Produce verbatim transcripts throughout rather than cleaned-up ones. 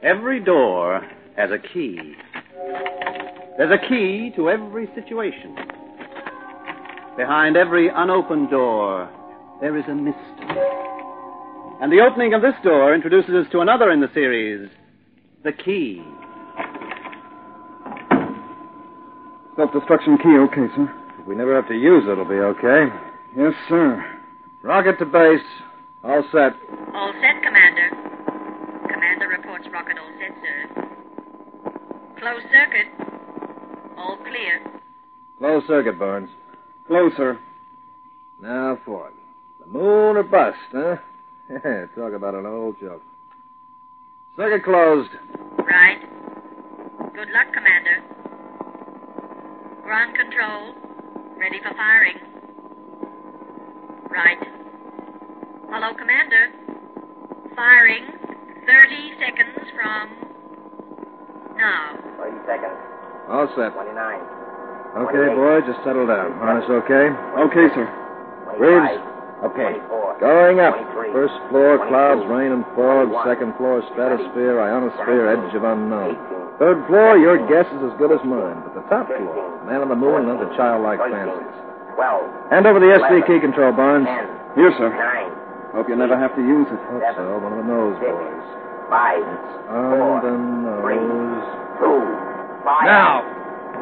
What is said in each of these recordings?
Every door has a key. There's a key to every situation. Behind every unopened door, there is a mystery. And the opening of this door introduces us to another in the series, The Key. Self-destruction key, okay, sir. If we never have to use it, it'll be okay. Yes, sir. Rocket to base. All set. All set, Commander. Commander reports rocket all set, sir. Closed circuit. All clear. Close circuit, Barnes. Close, sir. Now for it. The moon or bust, huh? Talk about an old joke. Circuit closed. Right. Good luck, Commander. Ground control. Ready for firing. Right. Hello, Commander. Firing. Thirty seconds from now. Thirty seconds. All set. Twenty-nine. Okay, boy, just settle down. Harness okay? Okay, sir. Reeves? Okay. Going up. twenty-three, First floor, clouds, twenty-two, rain, and fog. twenty-one, Second floor, stratosphere, ionosphere, edge of unknown. eighteen, Third floor, your guess is as good as mine. But the top floor, man on the moon and other childlike fancies. twelve, Hand over the S D key control, Barnes. ten, Here, sir. nine, Hope you never have to use it. Hope so. One of the nose six, boys. five, It's on four, the three, nose. two, five. Now!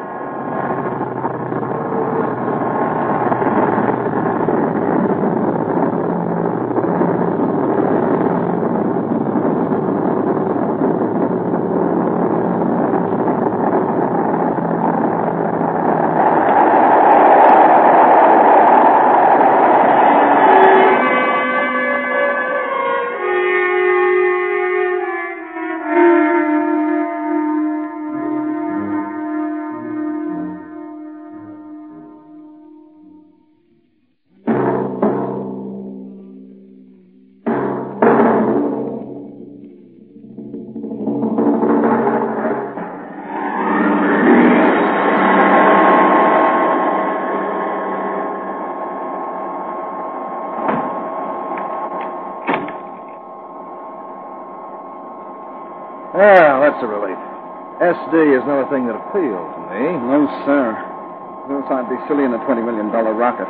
Well, that's a relief. S D is not a thing that appeals to me. No, sir. Else I'd be silly in a twenty million dollars rocket.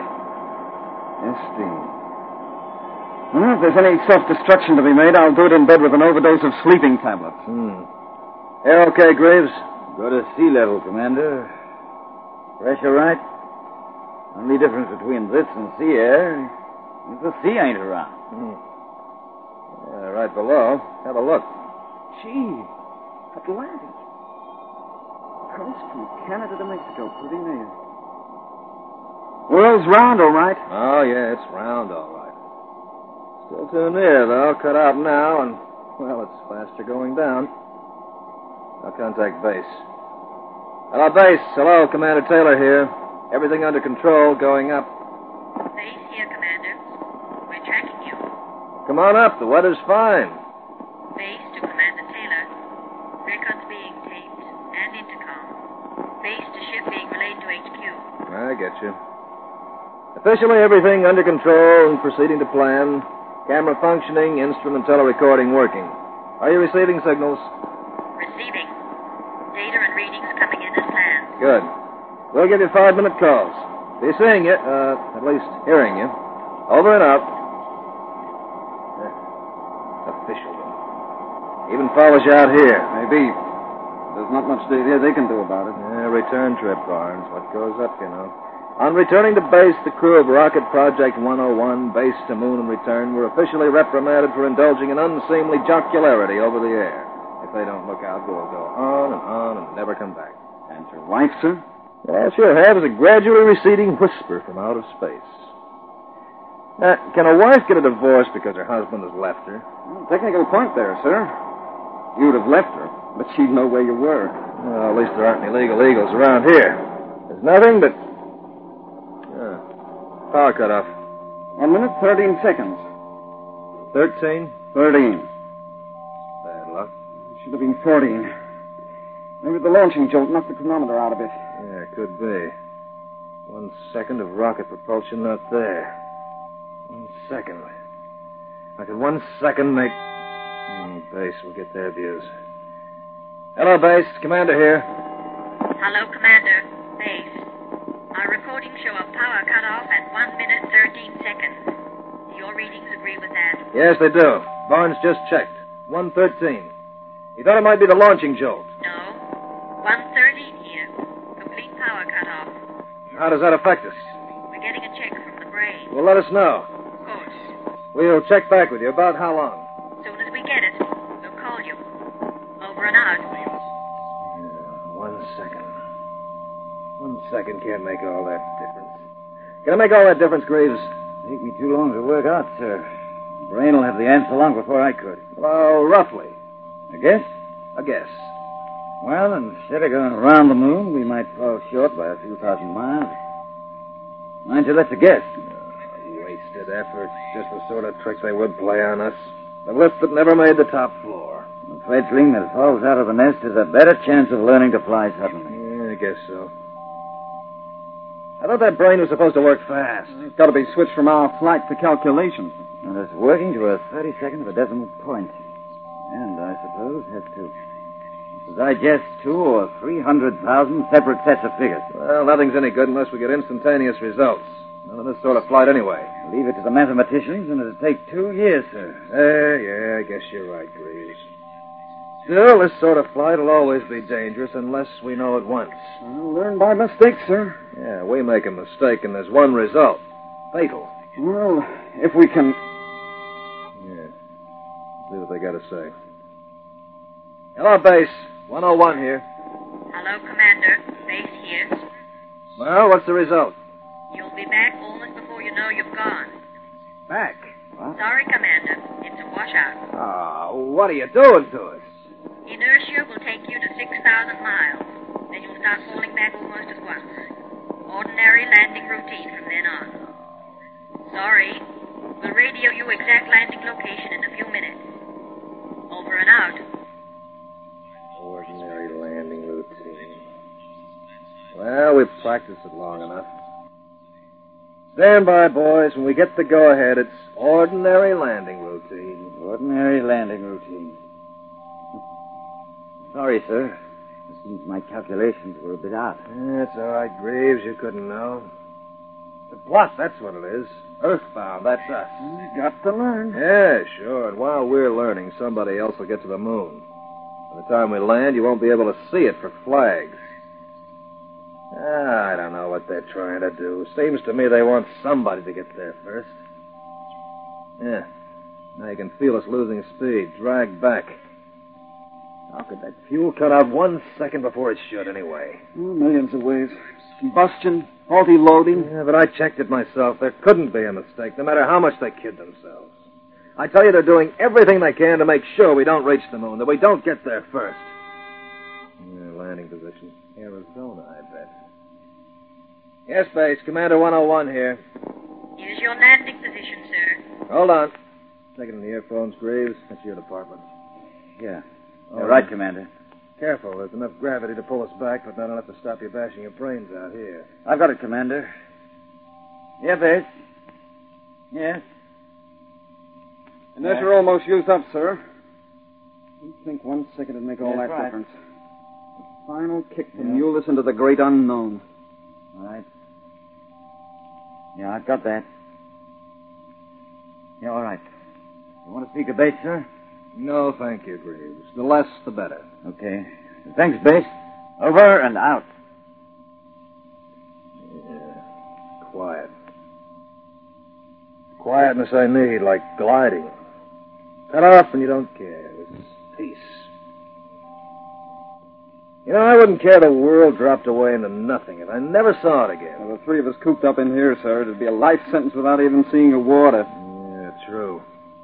S D. Well, if there's any self-destruction to be made, I'll do it in bed with an overdose of sleeping tablets. Hmm. Air okay, Graves? Go to sea level, Commander. Pressure right? Only difference between this and sea air is the sea ain't around. Hmm. Yeah, right below. Have a look. Gee, Atlantic. Coast from Canada to Mexico, pretty near. World's round, all right. Oh, yeah, it's round, all right. Still too near, though. Cut out now, and, well, it's faster going down. I'll contact base. Hello, base. Hello, Commander Taylor here. Everything under control, going up. Base here, Commander. We're tracking you. Come on up. The weather's fine. Base to Commander Taylor. Records being taped and intercom. Base to ship being relayed to H Q. I get you. Officially, everything under control and proceeding to plan. Camera functioning, instrument telerecording working. Are you receiving signals? Receiving. Data and readings coming in as planned. Good. We'll give you five-minute calls. Be seeing you, uh, at least hearing you. Over and out. Eh, officialdom. Even follows you out here. Maybe. There's not much they, they can do about it. Yeah, return trip, Barnes. What goes up, you know. On returning to base, the crew of Rocket Project one oh one, base to moon and return, were officially reprimanded for indulging in unseemly jocularity over the air. If they don't look out, we'll go on and on and never come back. And your wife, sir? All she'll have is a gradually receding whisper from out of space. Now, can a wife get a divorce because her husband has left her? Well, technical point there, sir. You'd have left her, but she'd know where you were. Well, at least there aren't any legal eagles around here. There's nothing but... Oh, power cut off. One minute, thirteen seconds. Thirteen? Thirteen. Bad luck. Should have been fourteen. Maybe the launching jolt knocked the chronometer out of it. Yeah, could be. One second of rocket propulsion not there. One second. I could one second make... Mm, base will get their views. Hello, Base. Commander here. Hello, Commander. Base. Our recordings show a power cutoff at one minute thirteen seconds. Your readings agree with that? Yes, they do. Barnes just checked. one thirteen. He thought it might be the launching jolt. No. one thirteen here. Complete power cutoff. How does that affect us? We're getting a check from the brain. Well, let us know. Of course. We'll check back with you. About how long? As soon as we get it, we'll call you. Over and out. Yeah, one second. One second can't make all that difference. Can it make all that difference, Greaves? Take me too long to work out, sir. The brain will have the answer long before I could. Well, roughly. I guess? A guess. Well, instead of going around the moon, we might fall short by a few thousand miles. Mind you, that's a guess. Uh, wasted effort. Just the sort of trick they would play on us. The lift that never made the top floor. The fledgling that falls out of the nest has a better chance of learning to fly suddenly. Yeah, I guess so. I thought that brain was supposed to work fast. It's got to be switched from our flight to calculations. And it's working to a thirty-second of a decimal point. And I suppose has to digest two or three hundred thousand separate sets of figures. Well, nothing's any good unless we get instantaneous results. None of this sort of flight anyway. Leave it to the mathematicians, and it'll take two years, sir. Uh, yeah, I guess you're right, Greaves. Still, this sort of flight will always be dangerous unless we know it once. I'll learn by mistake, sir. Yeah, we make a mistake, and there's one result. Fatal. Well, if we can... Yeah. Let's see what they got to say. Hello, Base. one oh one here. Hello, Commander. Base here. Well, what's the result? You'll be back almost before you know you've gone. Back. Sorry, Commander. It's a washout. Oh, what are you doing to us? Inertia will take you to six thousand miles. Then you'll start falling back almost at once. Ordinary landing routine from then on. Sorry. We'll radio you exact landing location in a few minutes. Over and out. Ordinary landing routine. Well, we've practiced it long enough. Stand by, boys. When we get the go-ahead, it's ordinary landing routine. Ordinary landing routine. Sorry, sir. It seems my calculations were a bit out. That's all right, Greaves. You couldn't know. The plot, that's what it is. Earthbound, that's us. Got to learn. Yeah, sure. And while we're learning, somebody else will get to the moon. By the time we land, you won't be able to see it for flags. Ah, I don't know what they're trying to do. Seems to me they want somebody to get there first. Yeah. Now you can feel us losing speed, drag back. How could that fuel cut out one second before it should, anyway? Oh, millions of ways. Combustion, faulty loading. Yeah, but I checked it myself. There couldn't be a mistake, no matter how much they kid themselves. I tell you, they're doing everything they can to make sure we don't reach the moon, that we don't get there first. Yeah, landing position. Arizona, I bet. Yes, Base. Commander one oh one here. Here's your landing position, sir. Hold on. Taking in the earphones, Graves. That's your department. Yeah. Oh, You're right, Commander. Careful. There's enough gravity to pull us back, but not enough to stop you bashing your brains out here. I've got it, Commander. Yeah, Base. Yes. Inertia are almost used up, sir. I think one second would make all That's that right. difference. The final kick to Yeah. mule us into the great unknown. All right. Yeah, I've got that. Yeah, all right. You want to speak to Base, sir? No, thank you, Graves. The less, the better. Okay. Thanks, Base. Over and out. Yeah. Quiet. Quietness I need, like gliding. Cut off and you don't care. This is peace. You know, I wouldn't care the world dropped away into nothing if I never saw it again. Well, the three of us cooped up in here, sir, it'd be a life sentence without even seeing a water. Yeah, true.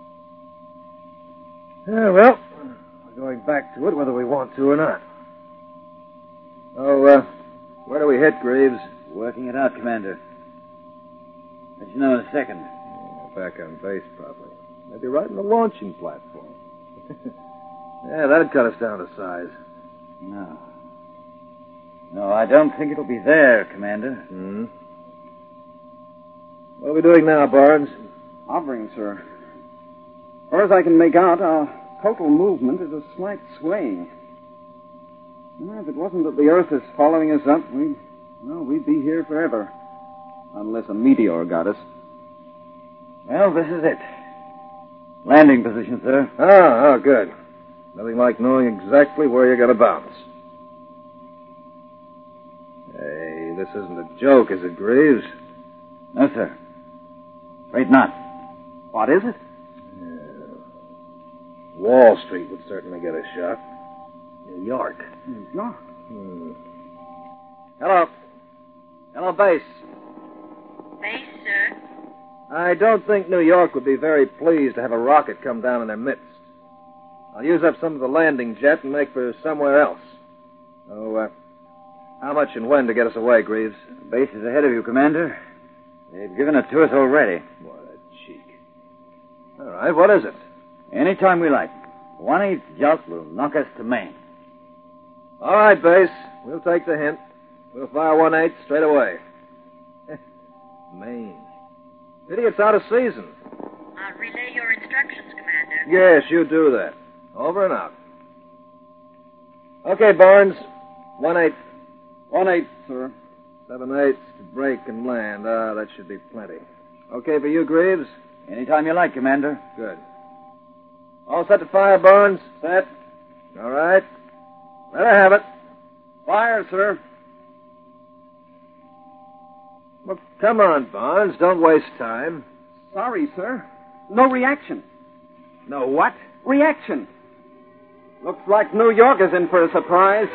Yeah, well, we're going back to it whether we want to or not. Oh, uh, where do we hit, Graves? Working it out, Commander. Let you know in a second. Yeah, back on base, probably. Maybe right on the launching platform. Yeah, that'd cut us down to size. No. No, I don't think it'll be there, Commander. Hmm? What are we doing now, Barnes? Hovering, sir. As far as I can make out, our total movement is a slight swaying. Well, if it wasn't that the Earth is following us up, we, well, we'd be here forever. Unless a meteor got us. Well, this is it. Landing position, sir. Ah, oh, good. Nothing like knowing exactly where you're going to bounce. Hey, this isn't a joke, is it, Greaves? No, sir. Afraid not. What is it? Yeah. Wall Street would certainly get a shot. New York. New York? Hmm. Hello. Hello, Base. Base, sir. I don't think New York would be very pleased to have a rocket come down in their midst. I'll use up some of the landing jet and make for somewhere else. Oh, uh, how much and when to get us away, Greaves? The base is ahead of you, Commander. They've given it to us already. What a cheek. All right, what is it? Anytime we like. One-eighth jolt will knock us to Maine. All right, Base. We'll take the hint. We'll fire one-eighth straight away. Maine. Pity it's out of season. I'll relay your instructions, Commander. Yes, you do that. Over and out. Okay, Barnes. One-eighth. One-eighth, sir. Seven-eighths to break and land. Ah, that should be plenty. Okay for you, Greaves? Anytime you like, Commander. Good. All set to fire, Barnes? Set. All right. Let her have it. Fire, sir. Well, come on, Barnes. Don't waste time. Sorry, sir. No reaction. No what? Reaction. Looks like New York is in for a surprise.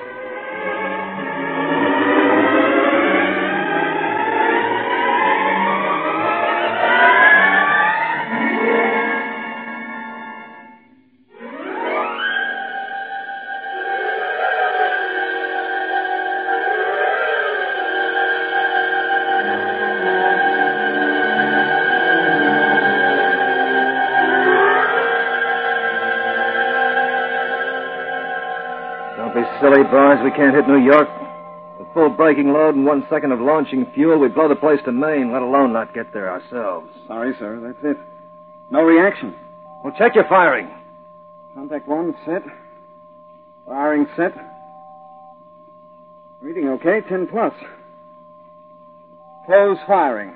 Silly, Barnes. We can't hit New York. With full braking load and one second of launching fuel, we'd blow the place to Maine, let alone not get there ourselves. Sorry, sir. That's it. No reaction. Well, check your firing. Contact one set. Firing set. Reading okay, ten plus. Close firing.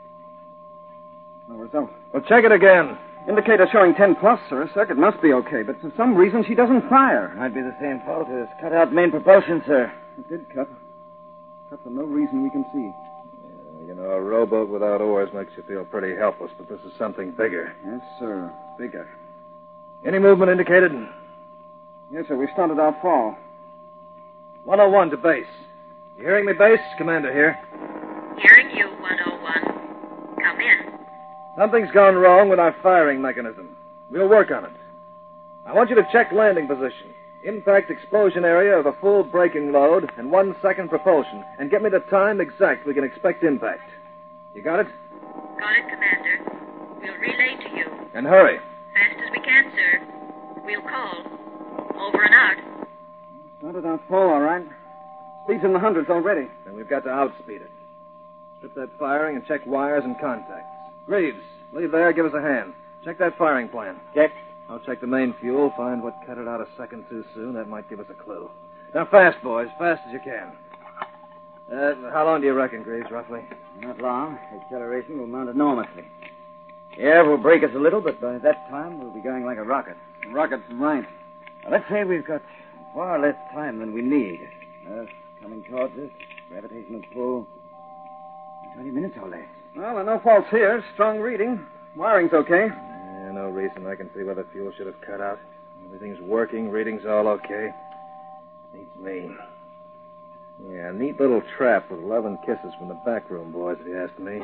No result. Well, check it again. Indicator showing ten plus, sir. Circuit must be okay, but for some reason she doesn't fire. Might be the same fault as cut out main propulsion, sir. It did cut. Cut for no reason we can see. Yeah, you know, a rowboat without oars makes you feel pretty helpless, but this is something bigger. Yes, sir. Bigger. Any movement indicated? Yes, sir. We started our fall. one oh one to base. You hearing me, Base? Commander here. Hearing you, one oh one. Come in. Something's gone wrong with our firing mechanism. We'll work on it. I want you to check landing position, impact explosion area of a full braking load, and one second propulsion, and get me the time exact we can expect impact. You got it? Got it, Commander. We'll relay to you. And hurry. Fast as we can, sir. We'll call. Over and out. Started our fall, all right. Speed's in the hundreds already. And we've got to outspeed it. Strip that firing and check wires and contacts. Greaves, leave there, give us a hand. Check that firing plan. Check. I'll check the main fuel, find what cut it out a second too soon. That might give us a clue. Now, fast, boys, fast as you can. Uh, how long do you reckon, Greaves, roughly? Not long. Acceleration will mount enormously. The air will break us a little, but by that time we'll be going like a rocket. Rocket's right. Now, let's say we've got far less time than we need. Earth coming towards us, gravitational pull. Twenty minutes or less. Well, there are no faults here. Strong reading. Wiring's okay. Yeah, no reason I can see why the fuel should have cut out. Everything's working, reading's all okay. Beats me. Yeah, neat little trap with eleven kisses from the back room, boys, if you ask me.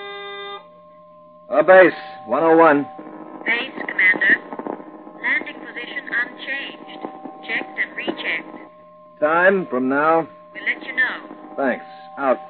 Oh, base, one oh one. Base, Commander. Landing position unchanged. Checked and rechecked. Time from now. We'll let you know. Thanks. Out.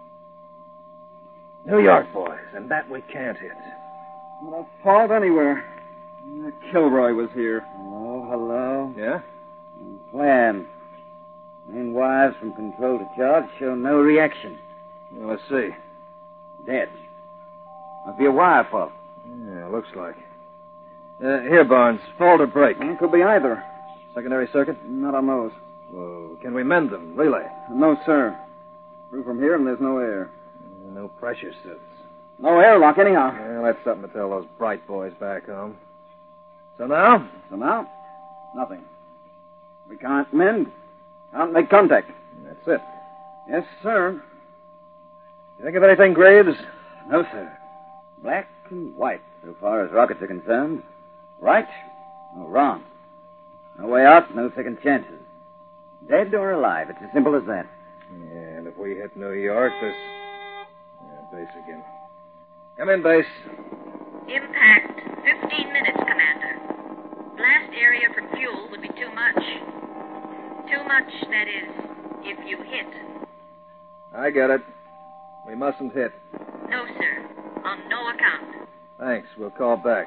New York, boys, and that we can't hit. Not a fault anywhere. Uh, Kilroy was here. Hello, hello. Yeah? Plan. Main wires from control to charge show no reaction. Well, let's see. Dead. Must be a wire fault. Yeah, looks like. Uh, here, Barnes. Fault or break? Well, could be either. Secondary circuit? Not on those. Well, can we mend them, really? No, sir. Through from here, and there's no air. No pressure suits. No airlock, anyhow. Well, that's something to tell those bright boys back home. So now? So now, nothing. We can't mend. Can't make contact. That's it. Yes, sir. You think of anything, Graves? No, sir. Black and white, so far as rockets are concerned. Right or wrong. No way out, no second chances. Dead or alive, it's as simple as that. Yeah, and if we hit New York, this... Yeah, base again. Come in, base. Impact, fifteen minutes, Commander. Blast area from fuel would be too much. Too much, that is, if you hit. I get it. We mustn't hit. No, sir. On no account. Thanks. We'll call back.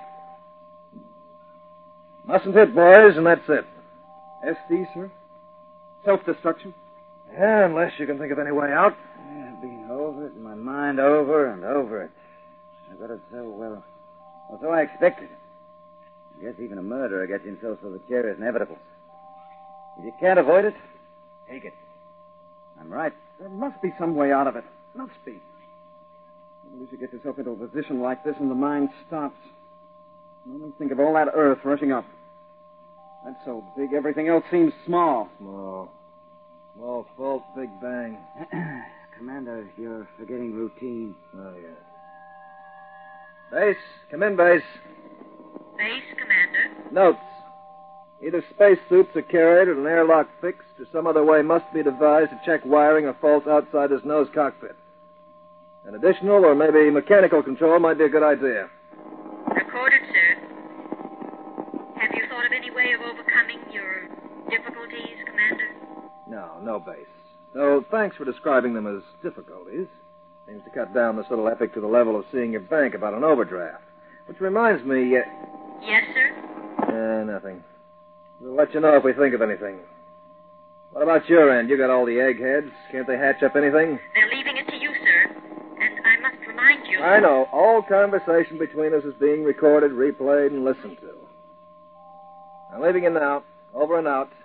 Mustn't hit, boys, and that's it. S D, sir? Self-destruction? Yeah, unless you can think of any way out. Yeah, I've been over it in my mind over and over it. I got it so well. Well, so I expected. I guess even a murderer gets himself so the chair is inevitable. If you can't avoid it, take it. I'm right. There must be some way out of it. Must be. Once you get yourself into a position like this and the mind stops. Only think of all that earth rushing up. That's so big, everything else seems small. Small. Small fault, big bang. Commander, you're forgetting routine. Oh, yeah. Base. Come in, base. Base, Commander. Notes. Either spacesuits are carried or an airlock fixed, or some other way must be devised to check wiring or faults outside his nose cockpit. An additional or maybe mechanical control might be a good idea. Recorded, sir. Have you thought of any way of overcoming your difficulties, Commander? No, no base. So thanks for describing them as difficulties. Seems to cut down this little epic to the level of seeing your bank about an overdraft. Which reminds me... Uh... Yes, sir? Uh, nothing. We'll let you know if we think of anything. What about your end? You got all the eggheads. Can't they hatch up anything? They're leaving it to you, sir. And I must remind you... I know. All conversation between us is being recorded, replayed, and listened to. I'm leaving you now. Over and out.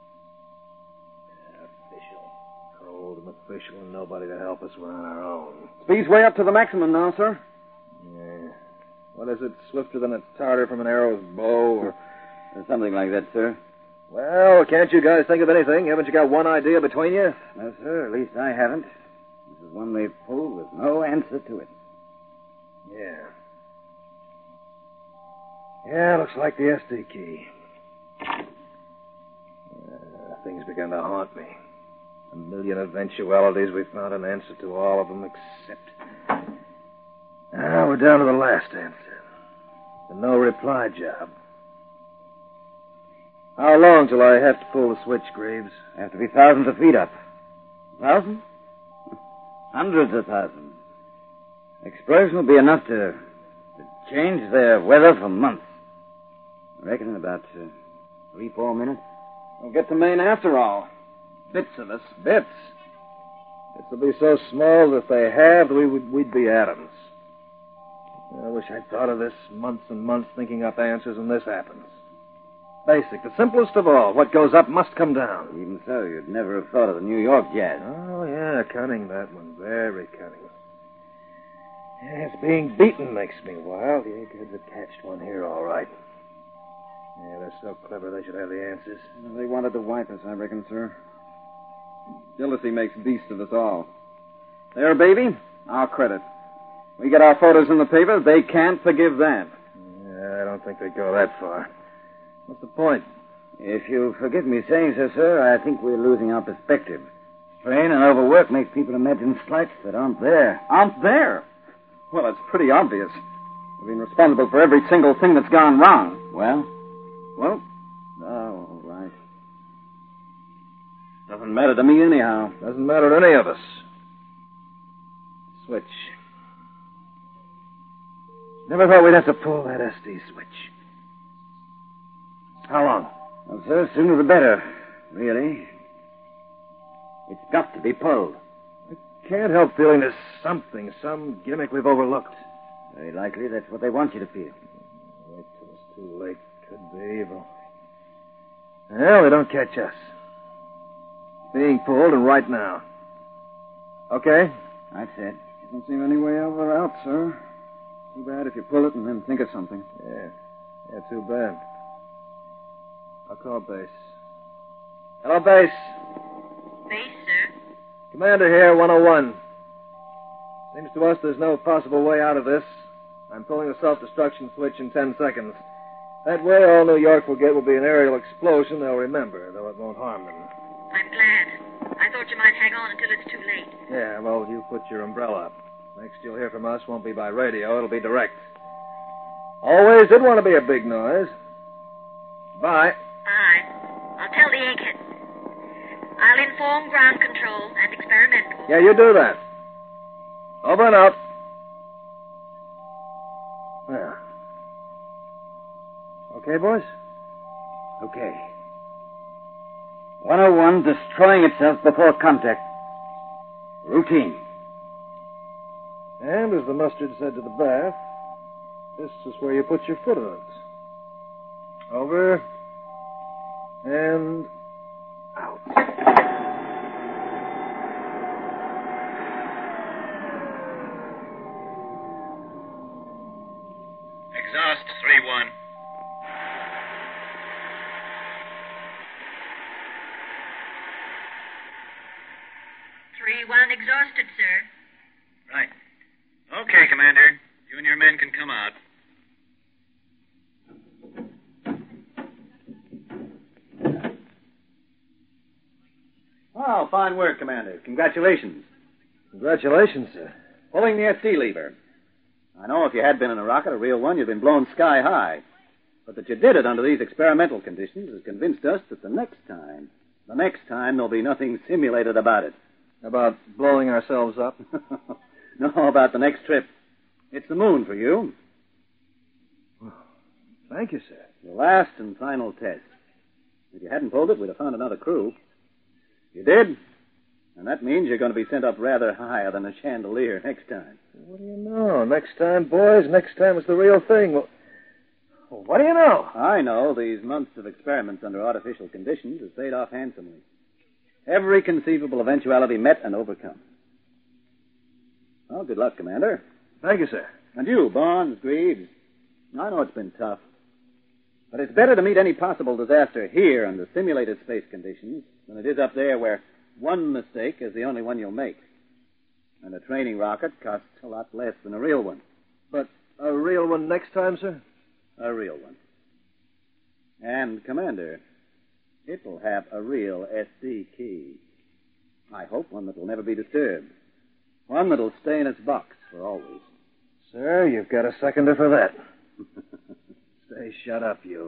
Official. Cold and official and nobody to help us. We're on our own. Speed's way up to the maximum now, sir. Yeah. What is it? Swifter than a tartar from an arrow's bow, or... Something like that, sir. Well, can't you guys think of anything? Haven't you got one idea between you? No, sir. At least I haven't. This is one they've pulled with no answer to it. Yeah. Yeah, looks like the S D key. Uh, things began to haunt me. A million eventualities. We found an answer to all of them except... Now we're down to the last answer. The no reply job. How long till I have to pull the switch, Graves? Have to be thousands of feet up. Thousands? Hundreds of thousands. Explosion will be enough to, to change their weather for months. I reckon in about uh, three, four minutes. We'll get to Maine after all. Bits of us. Bits. Bits will be so small that if they halved, we would, we'd be atoms. I wish I'd thought of this months and months thinking up answers when this happens. Basic, the simplest of all. What goes up must come down. Even so, you'd never have thought of the New York jazz. Oh, yeah, cunning, that one. Very cunning. Yes, being beaten makes me wild. The eggheads have catched one here, all right. Yeah, they're so clever they should have the answers. They wanted to wipe us, I reckon, sir. Jealousy makes beast of us all. There, baby, our credit. We get our photos in the paper, they can't forgive that. Yeah, I don't think they'd go that far. What's the point? If you'll forgive me saying so, sir, I think we're losing our perspective. Strain and overwork makes people imagine slights that aren't there. Aren't there? Well, it's pretty obvious. We've been responsible for every single thing that's gone wrong. Well? Well, oh, all right. Doesn't matter to me anyhow. Doesn't matter to any of us. Switch. Never thought we'd have to pull that S D switch. How long? Well, sir, sooner the better, really. It's got to be pulled. I can't help feeling there's something, some gimmick we've overlooked. Very likely that's what they want you to feel. Wait till it's too late. Could be evil. Well, they don't catch us. Being pulled, and right now. Okay? I've said. Doesn't seem any way over or out, sir. Too bad if you pull it and then think of something. Yeah. Yeah, too bad. I'll call base. Hello, base. Base, sir. Commander here, one oh one. Seems to us there's no possible way out of this. I'm pulling the self-destruction switch in ten seconds. That way, all New York will get will be an aerial explosion they'll remember, though it won't harm them. I'm glad. I thought you might hang on until it's too late. Yeah, well, you put your umbrella up. Next you'll hear from us won't be by radio, it'll be direct. Always did want to be a big noise. Bye. Aye. I'll tell the eggheads. I'll inform ground control and experimental. Yeah, you do that. Over and out. There. Okay, boys? Okay. one oh one destroying itself before contact. Routine. And as the mustard said to the bath, this is where you put your foot on it. Over. And out. Exhaust three one. three one exhausted, sir. Right. Okay, Commander. You and your men can come out. Oh, fine work, Commander. Congratulations. Congratulations, sir. Pulling the S D lever. I know if you had been in a rocket, a real one, you'd been blown sky high. But that you did it under these experimental conditions has convinced us that the next time, the next time, there'll be nothing simulated about it. About blowing ourselves up? No, about the next trip. It's the moon for you. Thank you, sir. The last and final test. If you hadn't pulled it, we'd have found another crew. You did, and that means you're going to be sent up rather higher than a chandelier next time. What do you know? Next time, boys, next time is the real thing. Well, well, what do you know? I know these months of experiments under artificial conditions have paid off handsomely. Every conceivable eventuality met and overcome. Well, good luck, Commander. Thank you, sir. And you, Barnes, Greaves. I know it's been tough. But it's better to meet any possible disaster here under simulated space conditions than it is up there where one mistake is the only one you'll make. And a training rocket costs a lot less than a real one. But a real one next time, sir? A real one. And, Commander, it will have a real S D key. I hope one that will never be disturbed. One that'll stay in its box for always. Sir, you've got a seconder for that. Stay shut up, you.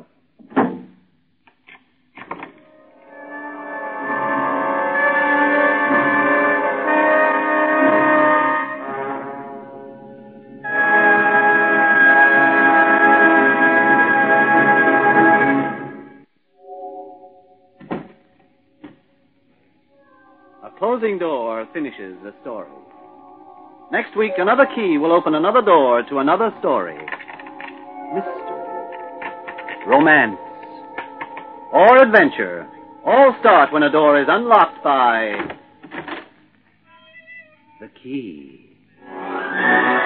A closing door finishes a story. Next week, another key will open another door to another story. Mystery, romance, or adventure all start when a door is unlocked by the key.